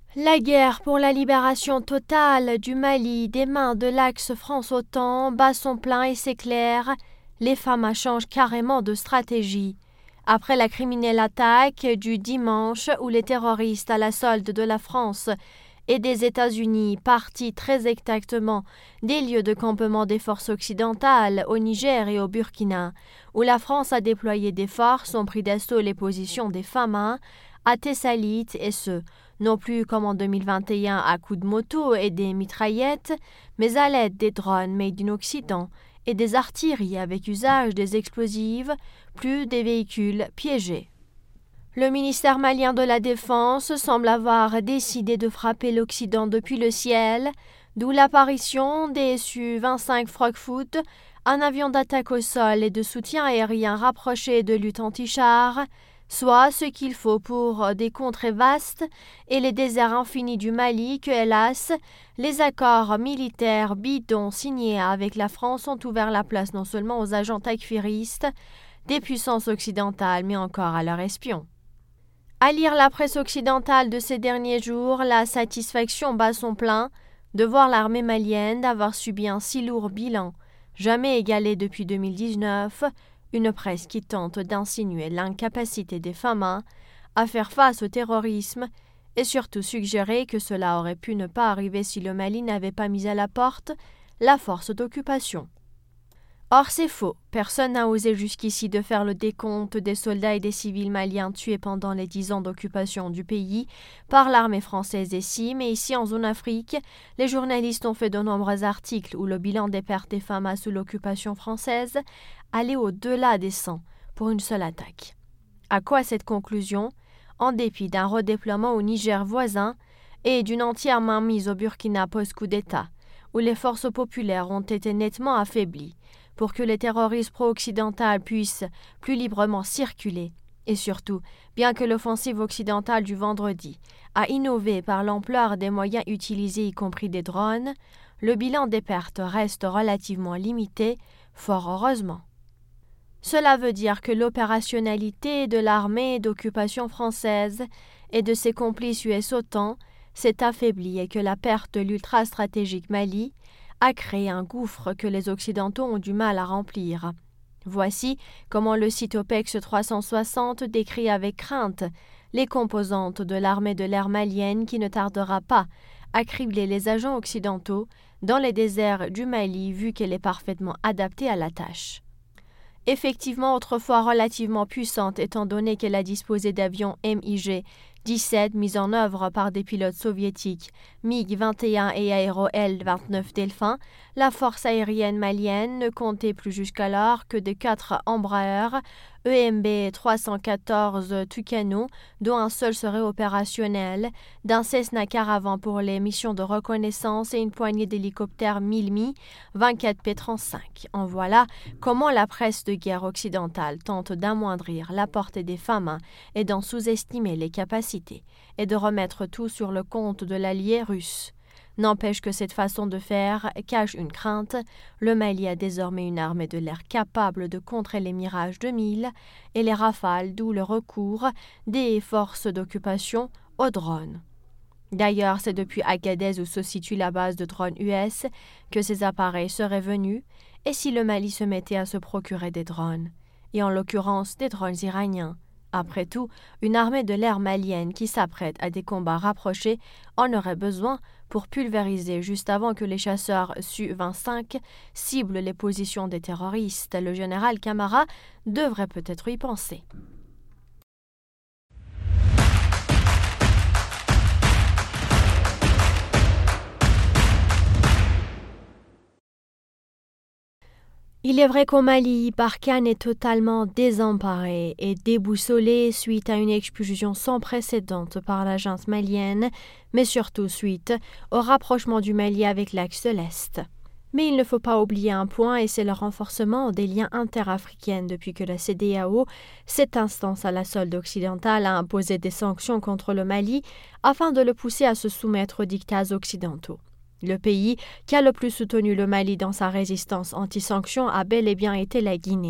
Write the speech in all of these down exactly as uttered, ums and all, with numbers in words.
La guerre pour la libération totale du Mali des mains de l'axe France-OTAN bat son plein et s'éclaire. Les F A M A changent carrément de stratégie. Après la criminelle attaque du dimanche où les terroristes à la solde de la France et des États-Unis partis très exactement des lieux de campement des forces occidentales au Niger et au Burkina, où la France a déployé des forces, ont pris d'assaut les positions des F A M A à Tessalite et ce, non plus comme en deux mille vingt et un à coups de moto et des mitraillettes, mais à l'aide des drones made in Occident et des artilleries avec usage des explosifs, plus des véhicules piégés. Le ministère malien de la Défense semble avoir décidé de frapper l'Occident depuis le ciel, d'où l'apparition des S U vingt-cinq Frogfoot, un avion d'attaque au sol et de soutien aérien rapproché de lutte anti-char, soit ce qu'il faut pour des contrées vastes et les déserts infinis du Mali que, hélas, les accords militaires bidons signés avec la France ont ouvert la place non seulement aux agents takfiristes des puissances occidentales, mais encore à leurs espions. À lire la presse occidentale de ces derniers jours, la satisfaction bat son plein de voir l'armée malienne avoir subi un si lourd bilan, jamais égalé depuis deux mille dix-neuf, une presse qui tente d'insinuer l'incapacité des F A M A à faire face au terrorisme et surtout suggérer que cela aurait pu ne pas arriver si le Mali n'avait pas mis à la porte la force d'occupation. Or c'est faux, personne n'a osé jusqu'ici de faire le décompte des soldats et des civils maliens tués pendant les dix ans d'occupation du pays par l'armée française ici, mais ici en zone Afrique, les journalistes ont fait de nombreux articles où le bilan des pertes des F A M A sous l'occupation française allait au-delà des cent pour une seule attaque. À quoi cette conclusion? En dépit d'un redéploiement au Niger voisin et d'une entière mainmise au Burkina post-coup d'État, où les forces populaires ont été nettement affaiblies, pour que les terroristes pro-occidentaux puissent plus librement circuler. Et surtout, bien que l'offensive occidentale du vendredi a innové par l'ampleur des moyens utilisés, y compris des drones, le bilan des pertes reste relativement limité, fort heureusement. Cela veut dire que l'opérationnalité de l'armée d'occupation française et de ses complices U S-OTAN s'est affaiblie et que la perte de l'ultra-stratégique Mali a créé un gouffre que les Occidentaux ont du mal à remplir. Voici comment le site OPEX trois cent soixante décrit avec crainte les composantes de l'armée de l'air malienne qui ne tardera pas à cribler les agents occidentaux dans les déserts du Mali vu qu'elle est parfaitement adaptée à la tâche. Effectivement autrefois relativement puissante étant donné qu'elle a disposé d'avions M I G dix-sept mis en œuvre par des pilotes soviétiques MiG vingt et un et Aero L vingt-neuf Delphin, la force aérienne malienne ne comptait plus jusqu'alors que de quatre Embraer E M B trois cent quatorze Tucano, dont un seul serait opérationnel, d'un Cessna Caravan pour les missions de reconnaissance et une poignée d'hélicoptères mille Mi vingt-quatre P trente-cinq. En voilà comment la presse de guerre occidentale tente d'amoindrir la portée des F A M A et d'en sous-estimer les capacités, et de remettre tout sur le compte de l'allié russe. N'empêche que cette façon de faire cache une crainte. Le Mali a désormais une armée de l'air capable de contrer les Mirage deux mille et les Rafales, d'où le recours des forces d'occupation aux drones. D'ailleurs, c'est depuis Agadez où se situe la base de drones U S que ces appareils seraient venus, et si le Mali se mettait à se procurer des drones, et en l'occurrence des drones iraniens. Après tout, une armée de l'air malienne qui s'apprête à des combats rapprochés en aurait besoin pour pulvériser juste avant que les chasseurs S U vingt-cinq ciblent les positions des terroristes. Le général Camara devrait peut-être y penser. Il est vrai qu'au Mali, Barkhane est totalement désemparé et déboussolé suite à une expulsion sans précédent par la junte malienne, mais surtout suite au rapprochement du Mali avec l'axe de l'Est. Mais il ne faut pas oublier un point et c'est le renforcement des liens interafricains depuis que la C E D E A O, cette instance à la solde occidentale, a imposé des sanctions contre le Mali afin de le pousser à se soumettre aux dictats occidentaux. Le pays qui a le plus soutenu le Mali dans sa résistance anti-sanctions a bel et bien été la Guinée.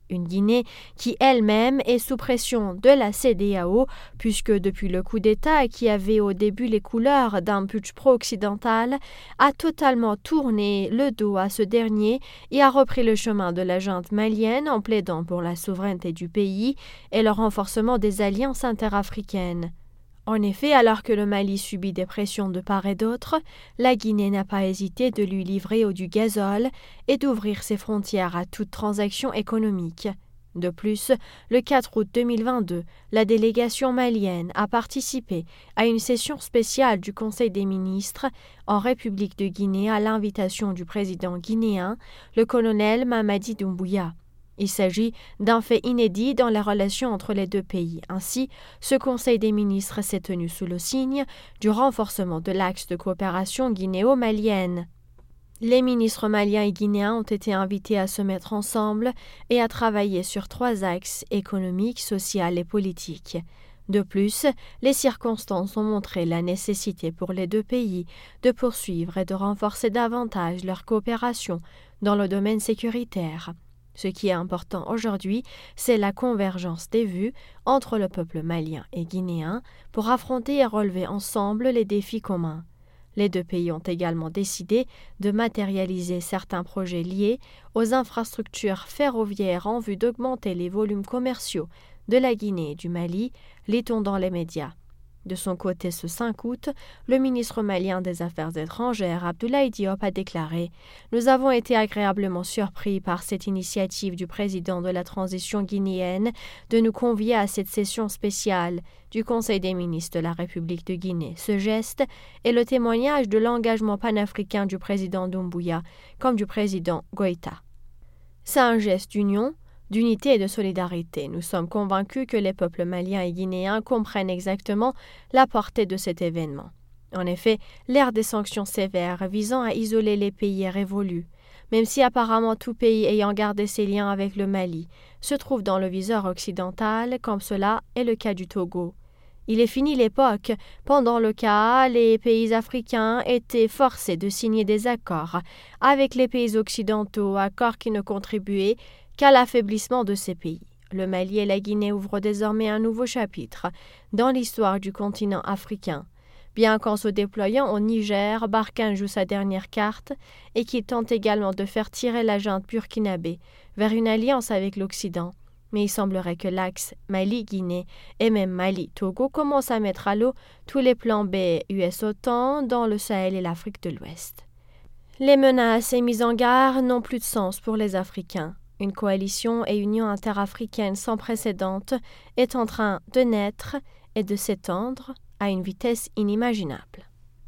Une Guinée qui elle-même est sous pression de la C E D E A O, puisque depuis le coup d'État qui avait au début les couleurs d'un putsch pro-occidental, a totalement tourné le dos à ce dernier et a repris le chemin de la junte malienne en plaidant pour la souveraineté du pays et le renforcement des alliances interafricaines. En effet, alors que le Mali subit des pressions de part et d'autre, la Guinée n'a pas hésité de lui livrer au du gazole et d'ouvrir ses frontières à toute transaction économique. De plus, le quatre août deux mille vingt-deux, la délégation malienne a participé à une session spéciale du Conseil des ministres en République de Guinée à l'invitation du président guinéen, le colonel Mamadi Doumbouya. Il s'agit d'un fait inédit dans la relation entre les deux pays. Ainsi, ce Conseil des ministres s'est tenu sous le signe du renforcement de l'axe de coopération guinéo-malienne. Les ministres maliens et guinéens ont été invités à se mettre ensemble et à travailler sur trois axes économiques, social et politiques. De plus, les circonstances ont montré la nécessité pour les deux pays de poursuivre et de renforcer davantage leur coopération dans le domaine sécuritaire. Ce qui est important aujourd'hui, c'est la convergence des vues entre le peuple malien et guinéen pour affronter et relever ensemble les défis communs. Les deux pays ont également décidé de matérialiser certains projets liés aux infrastructures ferroviaires en vue d'augmenter les volumes commerciaux de la Guinée et du Mali, lit-on dans les médias. De son côté, ce cinq août, le ministre malien des Affaires étrangères, Abdoulaye Diop, a déclaré « Nous avons été agréablement surpris par cette initiative du président de la transition guinéenne de nous convier à cette session spéciale du Conseil des ministres de la République de Guinée. Ce geste est le témoignage de l'engagement panafricain du président Doumbouya comme du président Goïta. C'est un geste d'union, d'unité et de solidarité. Nous sommes convaincus que les peuples maliens et guinéens comprennent exactement la portée de cet événement. En effet, l'ère des sanctions sévères visant à isoler les pays est révolue, même si apparemment tout pays ayant gardé ses liens avec le Mali se trouve dans le viseur occidental, comme cela est le cas du Togo. Il est fini l'époque pendant laquelle les pays africains étaient forcés de signer des accords avec les pays occidentaux, accords qui ne contribuaient qu'à l'affaiblissement de ces pays. Le Mali et la Guinée ouvrent désormais un nouveau chapitre dans l'histoire du continent africain. Bien qu'en se déployant au Niger, Barkhane joue sa dernière carte et qu'il tente également de faire tirer la junte burkinabé vers une alliance avec l'Occident. Mais il semblerait que l'axe Mali-Guinée et même Mali-Togo commencent à mettre à l'eau tous les plans B U S-OTAN dans le Sahel et l'Afrique de l'Ouest. Les menaces et mises en garde n'ont plus de sens pour les Africains. Une coalition et union interafricaine sans précédent est en train de naître et de s'étendre à une vitesse inimaginable.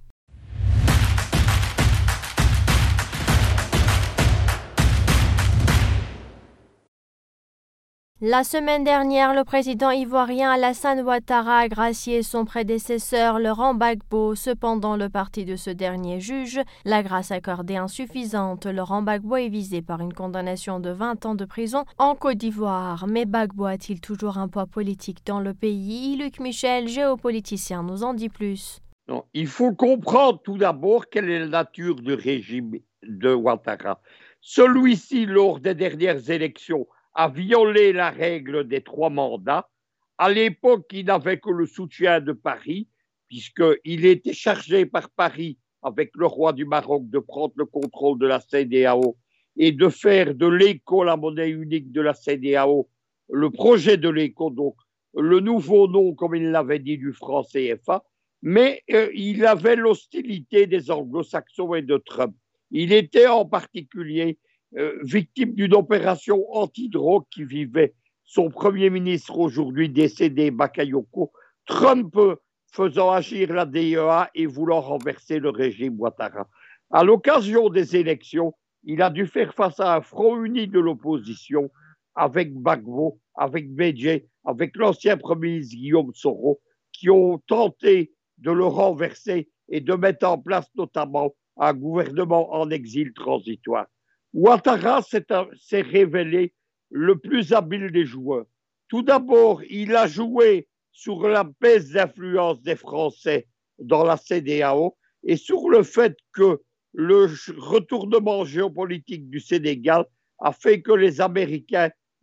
La semaine dernière, le président ivoirien Alassane Ouattara a gracié son prédécesseur Laurent Gbagbo. Cependant, le parti de ce dernier juge la grâce accordée insuffisante. Laurent Gbagbo est visé par une condamnation de vingt ans de prison en Côte d'Ivoire. Mais Gbagbo a-t-il toujours un poids politique dans le pays? Luc Michel, géopoliticien, nous en dit plus. Non, il faut comprendre tout d'abord quelle est la nature du régime de Ouattara. Celui-ci, lors des dernières élections, a violé la règle des trois mandats. À l'époque, il n'avait que le soutien de Paris, puisqu'il était chargé par Paris, avec le roi du Maroc, de prendre le contrôle de la C E D E A O et de faire de l'éco la monnaie unique de la C E D E A O, le projet de l'éco, donc le nouveau nom, comme il l'avait dit, du franc C F A, mais euh, il avait l'hostilité des anglo-saxons et de Trump. Il était en particulier Euh, victime d'une opération anti-drogue qui vivait son premier ministre aujourd'hui décédé, Bakayoko, Trump faisant agir la D E A et voulant renverser le régime Ouattara. À l'occasion des élections, il a dû faire face à un front uni de l'opposition avec Gbagbo, avec Bédé, avec l'ancien premier ministre Guillaume Soro, qui ont tenté de le renverser et de mettre en place notamment un gouvernement en exil transitoire. Ouattara s'est révélé le plus habile des joueurs. Tout d'abord, il a joué sur la baisse d'influence des Français dans la C E D E A O et sur le fait que le retournement géopolitique du Sénégal a fait que les Américains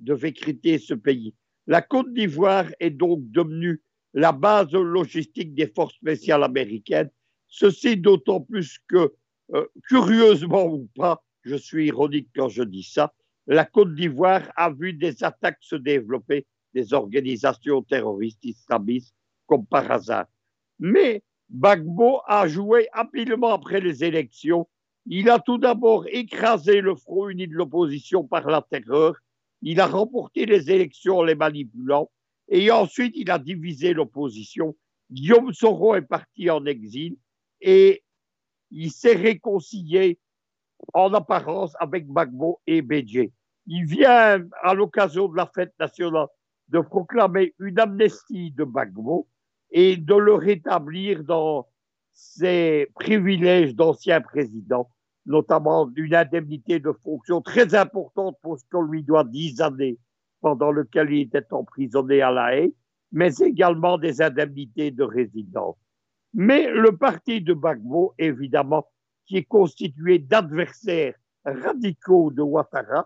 devait quitter ce pays. La Côte d'Ivoire est donc devenue la base logistique des forces spéciales américaines. Ceci d'autant plus que, euh, curieusement ou pas, je suis ironique quand je dis ça, la Côte d'Ivoire a vu des attaques se développer des organisations terroristes islamistes comme par hasard. Mais Gbagbo a joué habilement après les élections. Il a tout d'abord écrasé le Front uni de l'opposition par la terreur. Il a remporté les élections en les manipulant. Et ensuite, il a divisé l'opposition. Guillaume Soro est parti en exil et il s'est réconcilié en apparence avec Gbagbo et Bédié. Il vient, à l'occasion de la fête nationale, de proclamer une amnistie de Gbagbo et de le rétablir dans ses privilèges d'ancien président, notamment d'une indemnité de fonction très importante pour ce qu'on lui doit dix années pendant lequel il était emprisonné à La Haye, mais également des indemnités de résidence. Mais le parti de Gbagbo, évidemment, qui est constitué d'adversaires radicaux de Ouattara,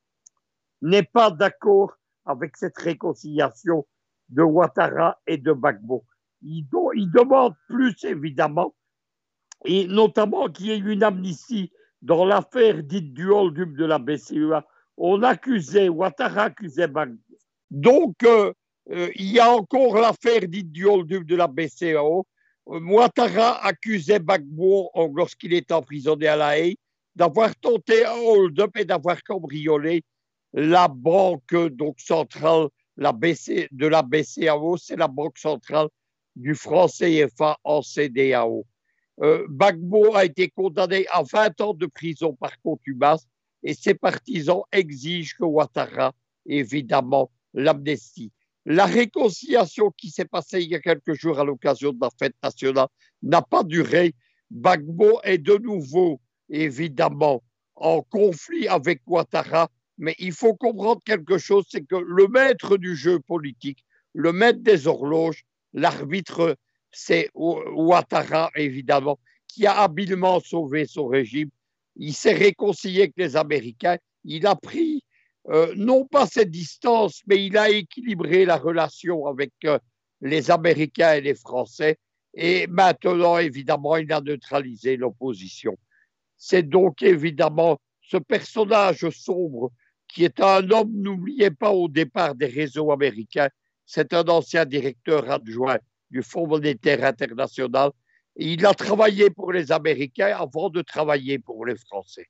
n'est pas d'accord avec cette réconciliation de Ouattara et de Gbagbo. Il, do, il demande plus, évidemment, et notamment qu'il y ait une amnistie dans l'affaire dite du hold-up de la B C E A. On accusait, Ouattara accusait Gbagbo. Donc, euh, euh, il y a encore l'affaire dite du hold-up de la B C E A. Ouattara accusait Gbagbo, lorsqu'il était emprisonné à La Haye, d'avoir tenté un hold-up et d'avoir cambriolé la banque donc, centrale la B C, de la B C A O, c'est la banque centrale du franc C F A en C D A O. Euh, Gbagbo a été condamné à vingt ans de prison par contumace et ses partisans exigent que Ouattara, évidemment, l'amnistie. La réconciliation qui s'est passée il y a quelques jours à l'occasion de la fête nationale n'a pas duré. Gbagbo est de nouveau, évidemment, en conflit avec Ouattara, mais il faut comprendre quelque chose, c'est que le maître du jeu politique, le maître des horloges, l'arbitre, c'est Ouattara, évidemment, qui a habilement sauvé son régime. Il s'est réconcilié avec les Américains. Il a pris, euh, non pas cette distance, mais il a équilibré la relation avec euh, les Américains et les Français. Et maintenant, évidemment, il a neutralisé l'opposition. C'est donc évidemment ce personnage sombre qui est un homme, n'oubliez pas au départ des réseaux américains, c'est un ancien directeur adjoint du Fonds monétaire international. Et il a travaillé pour les Américains avant de travailler pour les Français.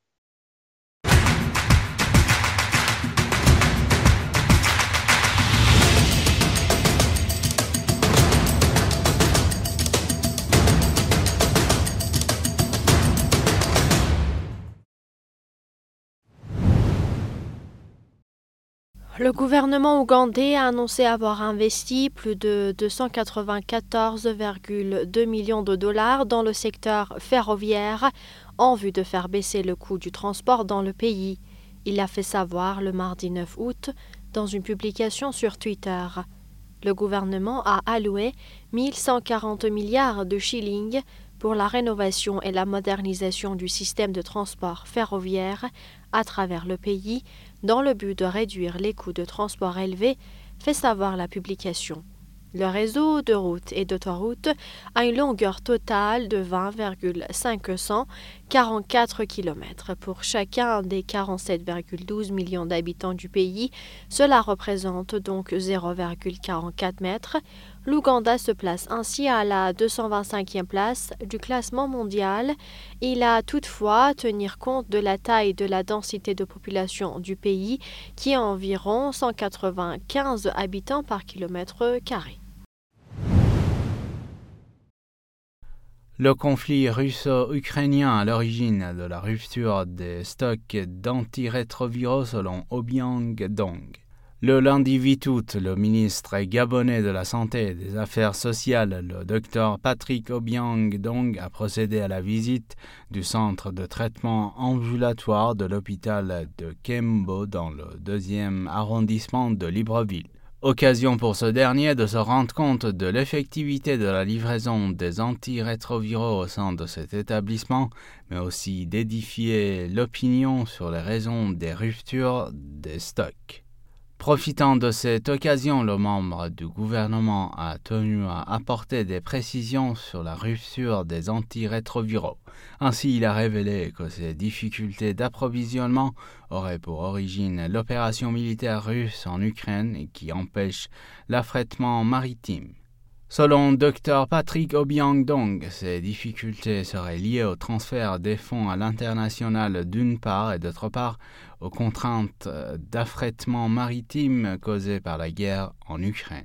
Le gouvernement ougandais a annoncé avoir investi plus de deux cent quatre-vingt-quatorze virgule deux millions de dollars dans le secteur ferroviaire en vue de faire baisser le coût du transport dans le pays. Il l'a fait savoir le mardi neuf août dans une publication sur Twitter. Le gouvernement a alloué mille cent quarante milliards de shillings pour la rénovation et la modernisation du système de transport ferroviaire à travers le pays dans le but de réduire les coûts de transport élevés, fait savoir la publication. Le réseau de routes et d'autoroutes a une longueur totale de vingt virgule cinq cent quarante-quatre kilomètres pour chacun des quarante-sept virgule douze millions d'habitants du pays. Cela représente donc zéro virgule quarante-quatre mètres. L'Ouganda se place ainsi à la deux cent vingt-cinquième place du classement mondial. Il a toutefois tenir compte de la taille de la densité de population du pays qui est environ cent quatre-vingt-quinze habitants par kilomètre carré. Le conflit russo-ukrainien à l'origine de la rupture des stocks d'antirétroviraux selon Obiang Dong. Le lundi huit août, le ministre gabonais de la Santé et des Affaires sociales, le docteur Patrick Obiang Dong, a procédé à la visite du centre de traitement ambulatoire de l'hôpital de Kembo dans le deuxième arrondissement de Libreville. Occasion pour ce dernier de se rendre compte de l'effectivité de la livraison des antirétroviraux au sein de cet établissement, mais aussi d'édifier l'opinion sur les raisons des ruptures des stocks. Profitant de cette occasion, le membre du gouvernement a tenu à apporter des précisions sur la rupture des antirétroviraux. Ainsi, il a révélé que ces difficultés d'approvisionnement auraient pour origine l'opération militaire russe en Ukraine et qui empêche l'affrètement maritime. Selon Dr Patrick Obiang-Dong, ces difficultés seraient liées au transfert des fonds à l'international d'une part et d'autre part aux contraintes d'affrètement maritime causées par la guerre en Ukraine.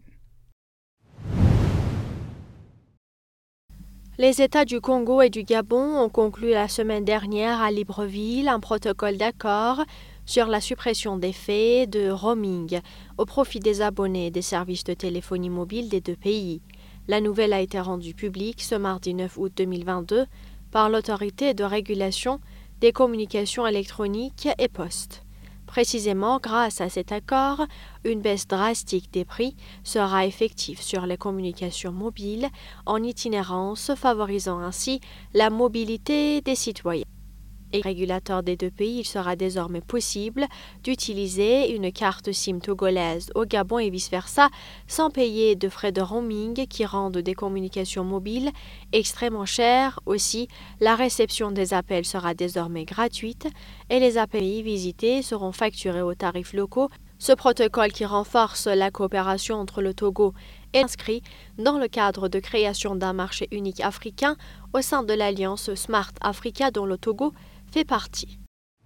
Les États du Congo et du Gabon ont conclu la semaine dernière à Libreville un protocole d'accord sur la suppression des frais de roaming au profit des abonnés des services de téléphonie mobile des deux pays. La nouvelle a été rendue publique ce mardi neuf août deux mille vingt-deux par l'Autorité de régulation des communications électroniques et postes. Précisément, grâce à cet accord, une baisse drastique des prix sera effective sur les communications mobiles en itinérance, favorisant ainsi la mobilité des citoyens. Et régulateur des deux pays, il sera désormais possible d'utiliser une carte SIM togolaise au Gabon et vice-versa sans payer de frais de roaming qui rendent des communications mobiles extrêmement chères. Aussi, la réception des appels sera désormais gratuite et les appels visités seront facturés aux tarifs locaux. Ce protocole qui renforce la coopération entre le Togo est inscrit dans le cadre de création d'un marché unique africain au sein de l'alliance Smart Africa dont le Togo fait partie.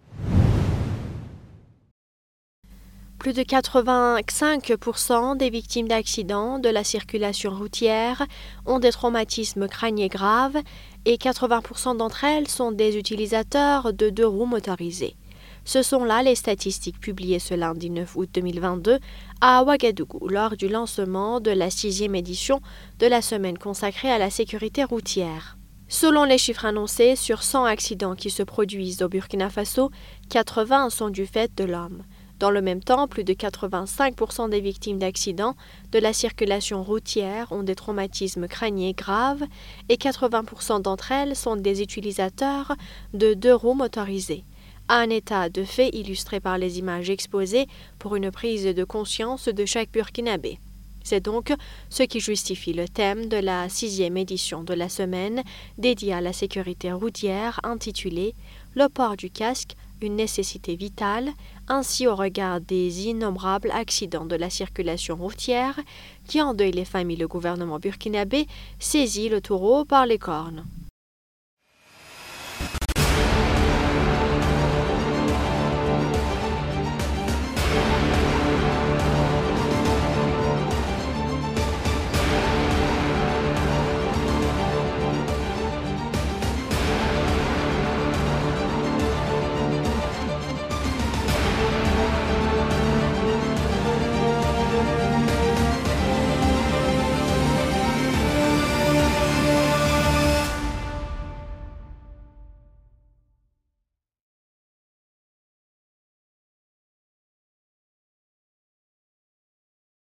Plus de quatre-vingt-cinq pour cent des victimes d'accidents de la circulation routière ont des traumatismes crâniens graves et quatre-vingts pour cent d'entre elles sont des utilisateurs de deux roues motorisées. Ce sont là les statistiques publiées ce lundi neuf août deux mille vingt-deux à Ouagadougou lors du lancement de la sixième édition de la semaine consacrée à la sécurité routière. Selon les chiffres annoncés, sur cent accidents qui se produisent au Burkina Faso, quatre-vingts sont du fait de l'homme. Dans le même temps, plus de quatre-vingt-cinq pour cent des victimes d'accidents de la circulation routière ont des traumatismes crâniens graves et quatre-vingts pour cent d'entre elles sont des utilisateurs de deux roues motorisées. Un état de fait illustré par les images exposées pour une prise de conscience de chaque Burkinabé. C'est donc ce qui justifie le thème de la sixième édition de la semaine dédiée à la sécurité routière intitulée « Le port du casque, une nécessité vitale », ainsi au regard des innombrables accidents de la circulation routière qui endeuillent les familles. Le gouvernement burkinabé saisit le taureau par les cornes.